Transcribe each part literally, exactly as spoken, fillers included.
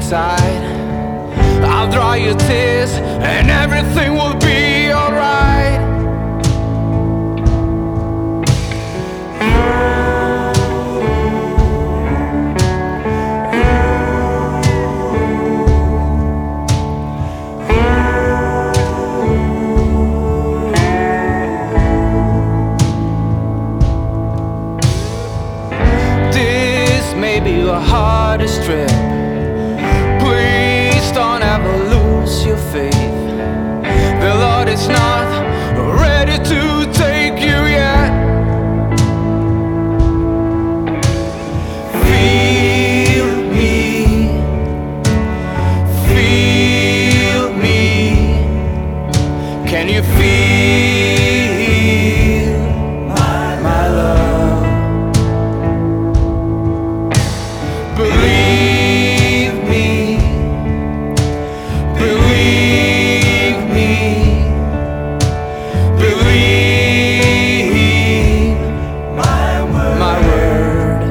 side. I'll dry your tears and everything will be alright. This may be your hardest trip. Please don't ever lose your faith. The Lord is not ready to take you yet. Feel me, feel me. Can you feel my, my love? Believe me, believe me, believe my word, my word.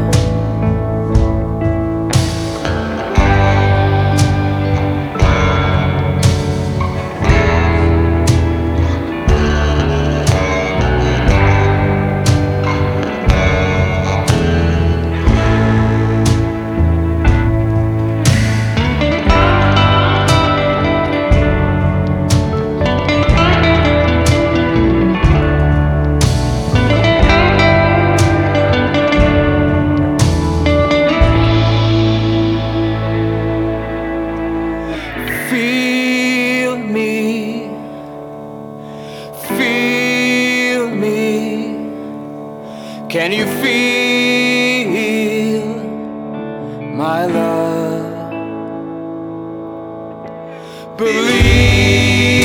Feel me, feel me. Can you feel my love? Believe